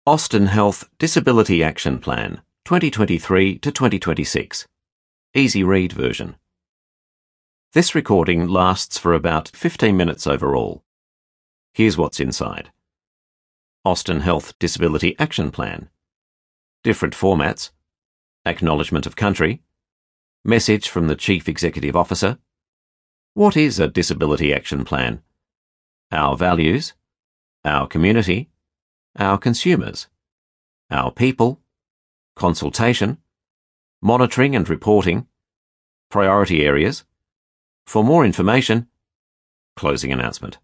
Austin Health Disability Action Plan, 2023 to 2026. Easy read version. This recording lasts for about 15 minutes overall. Here's what's inside. Austin Health Disability Action Plan. Different formats. Acknowledgement of country. Message from the Chief Executive Officer. What is a Disability Action Plan? Our values. Our community. Our consumers. Our people. Consultation. Monitoring and reporting. Priority areas. For more information, closing announcement.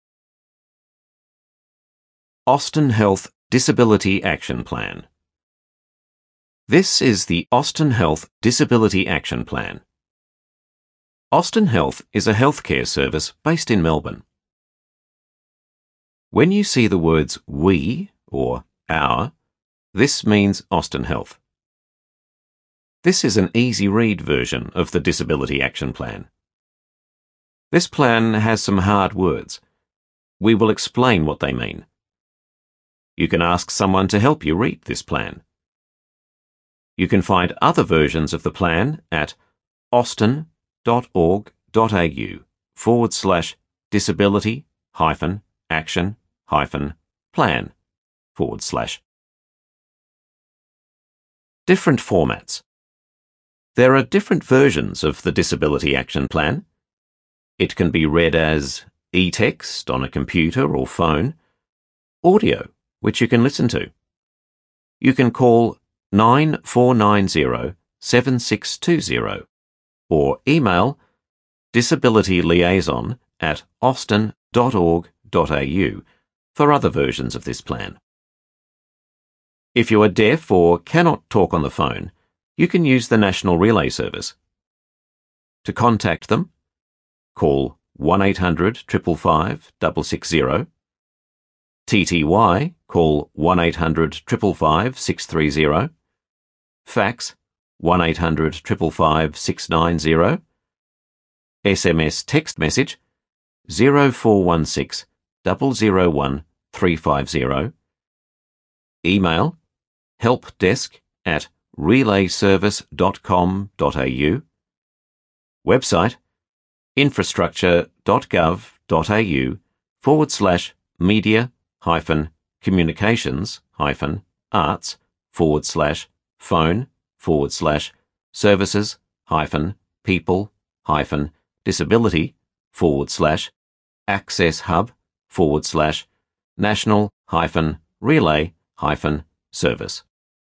Austin Health Disability Action Plan. This is the Austin Health Disability Action Plan. Austin Health is a healthcare service based in Melbourne. When you see the words we or our, this means Austin Health. This is an easy read version of the Disability Action Plan. This plan has some hard words. We will explain what they mean. You can ask someone to help you read this plan. You can find other versions of the plan at austin.org.au/disability-action-plan/. Different formats. There are different versions of the Disability Action Plan. It can be read as e-text on a computer or phone, audio, which you can listen to. You can call 9490-7620 or email disabilityliaison@austin.org.au for other versions of this plan. If you are deaf or cannot talk on the phone, you can use the National Relay Service. To contact them, call 1-800-555-660. TTY, call 1-800-555-630. Fax, 1-800-555-690. SMS text message, 0416 001 350. Email, helpdesk@relayservice.com.au. Website, infrastructure.gov.au/media-people-services-phone/access-hub/social-national-relay-service.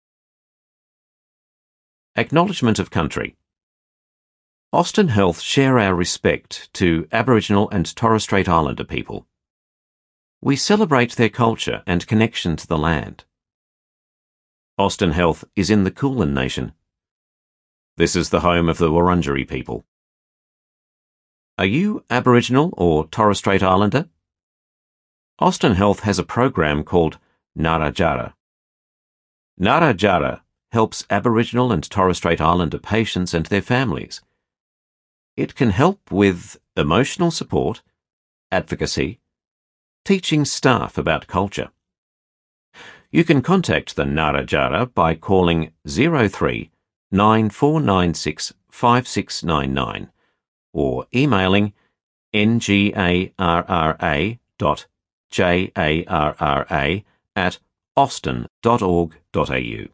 Acknowledgement of country. Austin Health share our respect to Aboriginal and Torres Strait Islander people. We celebrate their culture and connection to the land. Austin Health is in the Kulin Nation. This is the home of the Wurundjeri people. Are you Aboriginal or Torres Strait Islander? Austin Health has a program called Narrajara. Narrajara helps Aboriginal and Torres Strait Islander patients and their families. It can help with emotional support, advocacy, teaching staff about culture. You can contact the Narrajara by calling 03 9496 5699 or emailing ngarra.jarra@austin.org.au.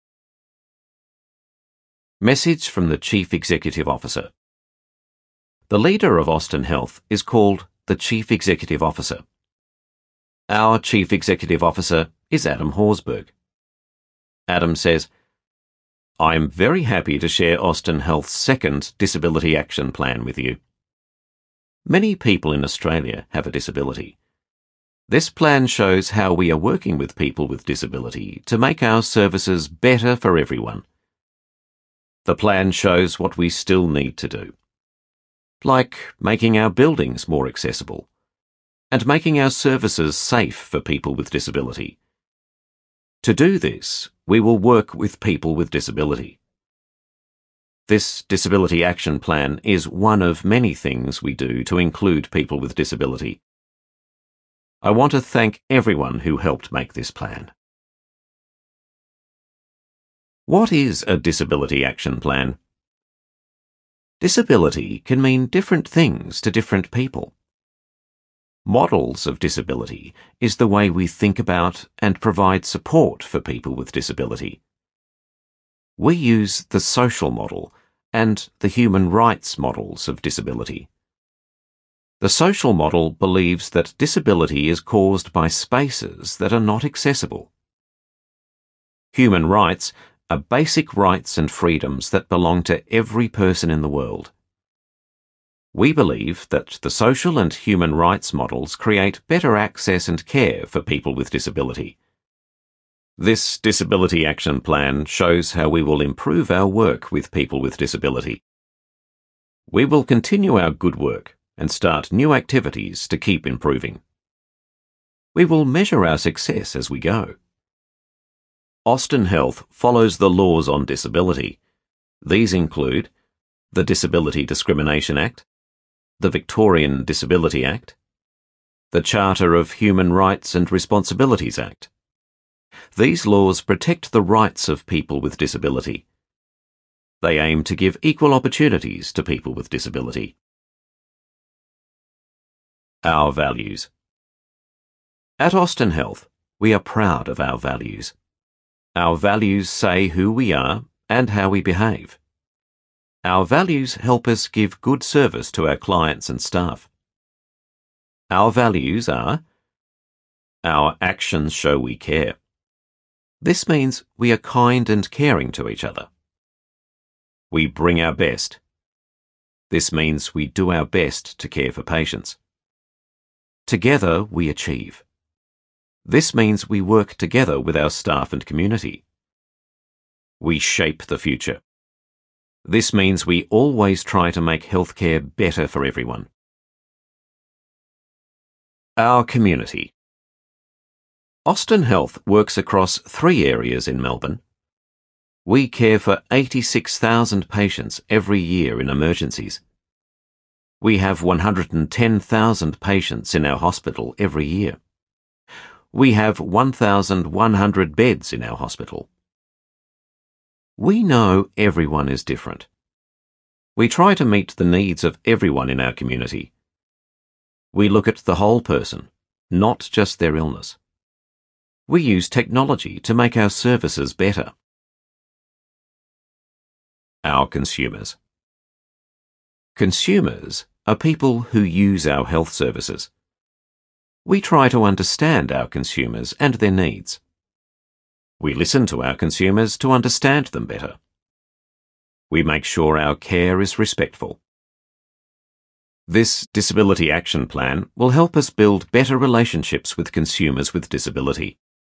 Message from the Chief Executive Officer. The leader of Austin Health is called the Chief Executive Officer. Our Chief Executive Officer is Adam Horsburgh. Adam says, I am very happy to share Austin Health's second Disability Action Plan with you. Many people in Australia have a disability. This plan shows how we are working with people with disability to make our services better for everyone. The plan shows what we still need to do, like making our buildings more accessible and making our services safe for people with disability. To do this, we will work with people with disability. This Disability Action Plan is one of many things we do to include people with disability. I want to thank everyone who helped make this plan. What is a disability action plan? Disability can mean different things to different people. Models of disability is the way we think about and provide support for people with disability. We use the social model and the human rights models of disability. The social model believes that disability is caused by spaces that are not accessible. Human rights are basic rights and freedoms that belong to every person in the world. We believe that the social and human rights models create better access and care for people with disability. This Disability Action Plan shows how we will improve our work with people with disability. We will continue our good work and start new activities to keep improving. We will measure our success as we go. Austin Health follows the laws on disability. These include the Disability Discrimination Act, the Victorian Disability Act, the Charter of Human Rights and Responsibilities Act. These laws protect the rights of people with disability. They aim to give equal opportunities to people with disability. Our values. At Austin Health, we are proud of our values. Our values say who we are and how we behave. Our values help us give good service to our clients and staff. Our values are: our actions show we care. This means we are kind and caring to each other. We bring our best. This means we do our best to care for patients. Together we achieve. This means we work together with our staff and community. We shape the future. This means we always try to make healthcare better for everyone. Our community. Austin Health works across 3 areas in Melbourne. We care for 86,000 patients every year in emergencies. We have 110,000 patients in our hospital every year. We have 1,100 beds in our hospital. We know everyone is different. We try to meet the needs of everyone in our community. We look at the whole person, not just their illness. We use technology to make our services better. Our consumers. Consumers are people who use our health services. We try to understand our consumers and their needs. We listen to our consumers to understand them better. We make sure our care is respectful. This Disability Action Plan will help us build better relationships with consumers with disability.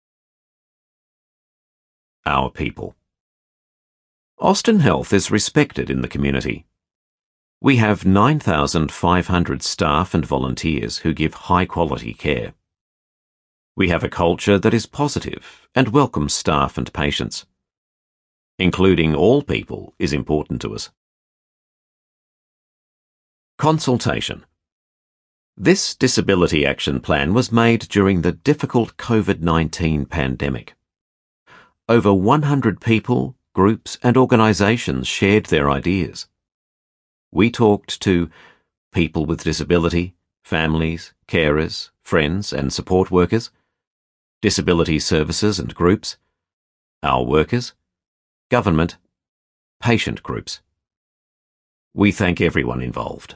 Our people. Austin Health is respected in the community. We have 9,500 staff and volunteers who give high-quality care. We have a culture that is positive and welcomes staff and patients. Including all people is important to us. Consultation. This Disability Action Plan was made during the difficult COVID-19 pandemic. Over 100 people, groups and organisations shared their ideas. We talked to people with disability, families, carers, friends and support workers, disability services and groups, our workers, government, patient groups. We thank everyone involved.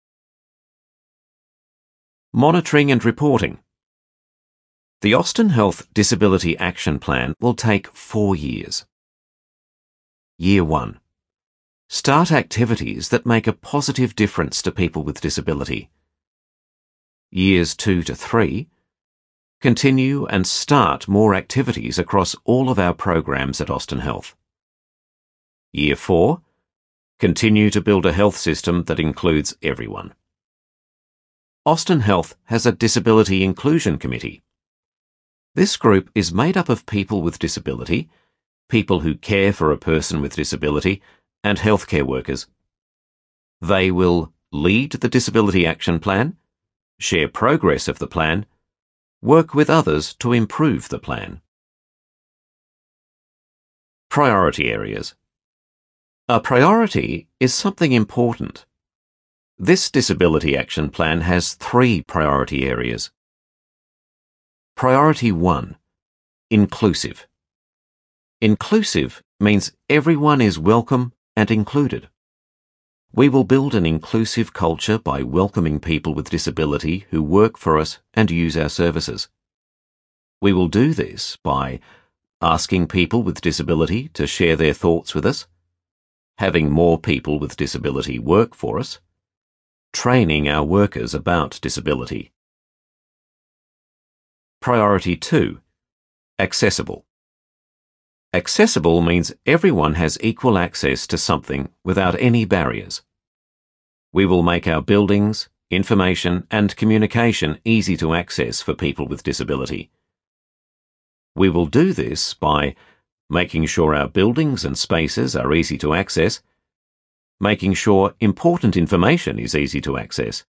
Monitoring and reporting. The Austin Health Disability Action Plan will take 4 years. Year 1. Start activities that make a positive difference to people with disability. Years 2 to 3. Continue and start more activities across all of our programs at Austin Health. Year 4. Continue to build a health system that includes everyone. Austin Health has a Disability Inclusion Committee. This group is made up of people with disability, people who care for a person with disability, and healthcare workers. They will lead the Disability Action Plan, share progress of the plan, work with others to improve the plan. Priority areas. A priority is something important. This Disability Action Plan has 3 priority areas. Priority 1. Inclusive. Inclusive means everyone is welcome and included. We will build an inclusive culture by welcoming people with disability who work for us and use our services. We will do this by asking people with disability to share their thoughts with us, having more people with disability work for us, training our workers about disability. Priority 2. Accessible. Accessible means everyone has equal access to something without any barriers. We will make our buildings, information and communication easy to access for people with disability. We will do this by making sure our buildings and spaces are easy to access, making sure important information is easy to access.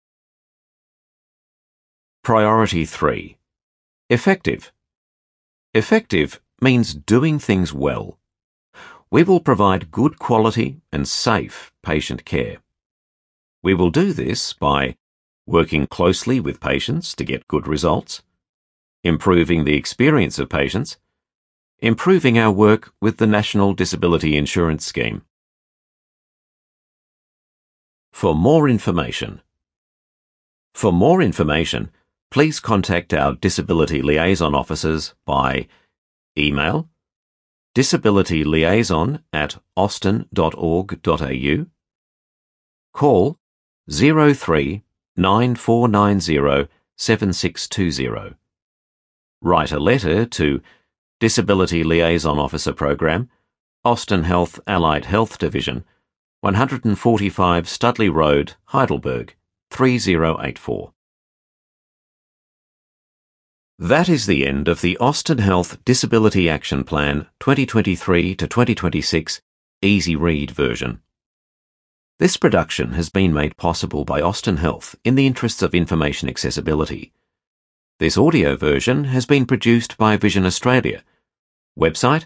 Priority 3. Effective. Effective means doing things well. We will provide good quality and safe patient care. We will do this by working closely with patients to get good results, improving the experience of patients, improving our work with the National Disability Insurance Scheme. For more information, please contact our Disability Liaison Officers by email disabilityliaison@austin.org.au, call 03 9490 7620, write a letter to Disability Liaison Officer Program, Austin Health Allied Health Division, 145 Studley Road, Heidelberg, 3084. That is the end of the Austin Health Disability Action Plan 2023 to 2026 Easy Read version. This production has been made possible by Austin Health in the interests of information accessibility. This audio version has been produced by Vision Australia. Website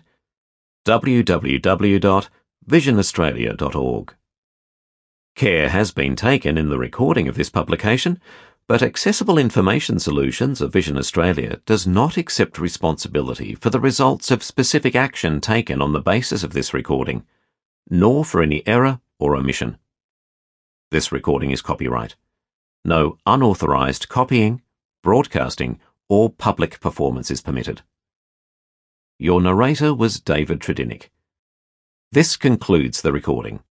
www.visionaustralia.org. Care has been taken in the recording of this publication, but Accessible Information Solutions of Vision Australia does not accept responsibility for the results of specific action taken on the basis of this recording, nor for any error or omission. This recording is copyright. No unauthorized copying, broadcasting, or public performance is permitted. Your narrator was David Tredinnick. This concludes the recording.